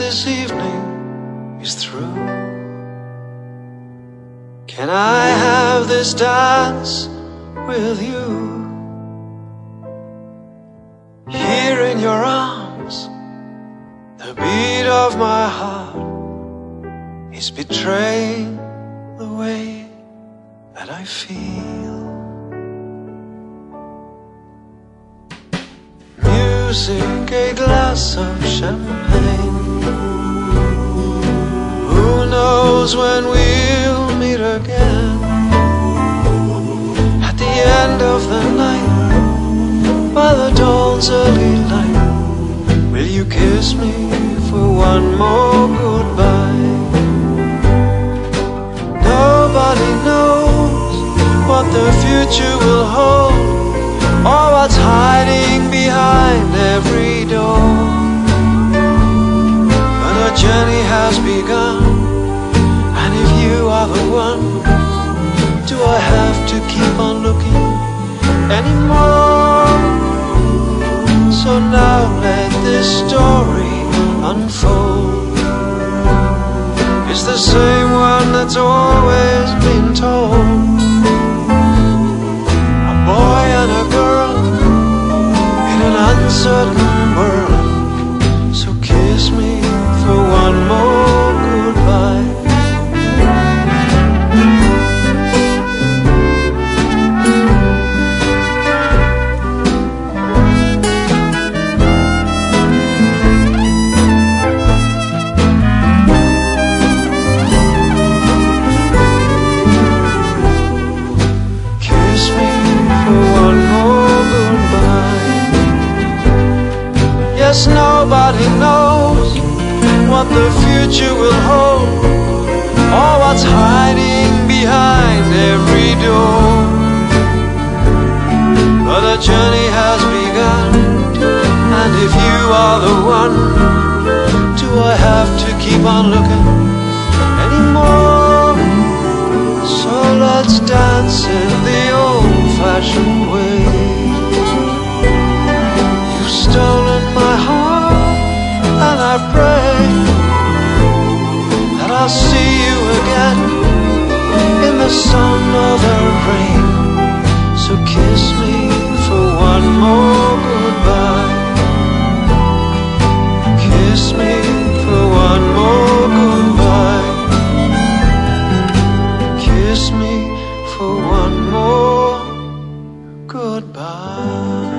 this evening is through. Can I have this dance with you? Here in your arms, the beat of my heart is betraying the way that I feel. Music, a glass of champagne. Who knows when we'll meet again? At the end of the night, by the dawn's early light, will you kiss me for one more goodbye? Nobody knows what the future will hold, or what's hiding behind every door. But our journey has begun, and if you are the one, do I have to keep on looking anymore? So now let this story unfold. It's the same one that's always been told. A boy and a girl in an uncertain world. So kiss me for one more goodbye. Yes, nobody knows what the future will hold, or what's hiding behind every door. But a journey has begun, and if you are the one, do I have to keep on looking anymore? So let's dance in the old-fashioned way. You've stolen my heart, and I pray that I'll see you again in the sun or the rain. So kiss me for one more goodbye. Kiss me for one more goodbye. Kiss me for one more goodbye.